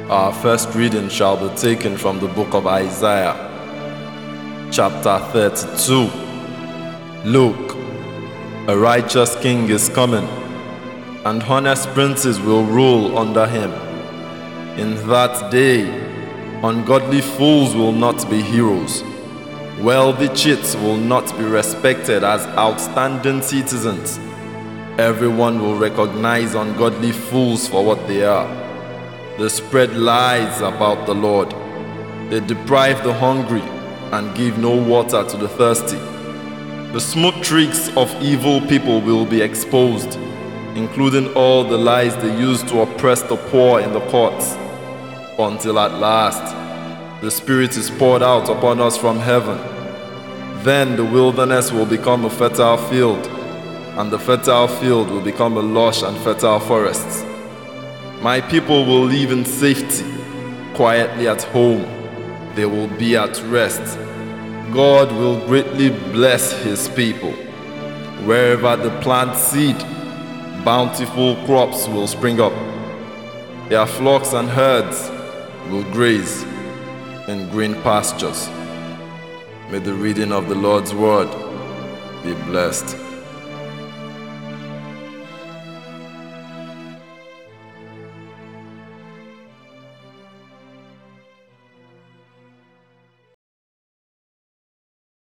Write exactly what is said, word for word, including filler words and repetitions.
Our first reading shall be taken from the book of Isaiah, chapter thirty-two. Look, a righteous king is coming, and honest princes will rule under him. In that day, ungodly fools will not be heroes. Wealthy cheats will not be respected as outstanding citizens. Everyone will recognize ungodly fools for what they are. They spread lies about the Lord. They deprive the hungry and give no water to the thirsty. The smooth tricks of evil people will be exposed, including all the lies they use to oppress the poor in the courts, until at last the Spirit is poured out upon us from heaven. Then the wilderness will become a fertile field, and the fertile field will become a lush and fertile forest. My people will live in safety, quietly at home. They will be at rest. God will greatly bless his people. Wherever they plant seed, bountiful crops will spring up. Their flocks and herds will graze in green pastures. May the reading of the Lord's word be blessed.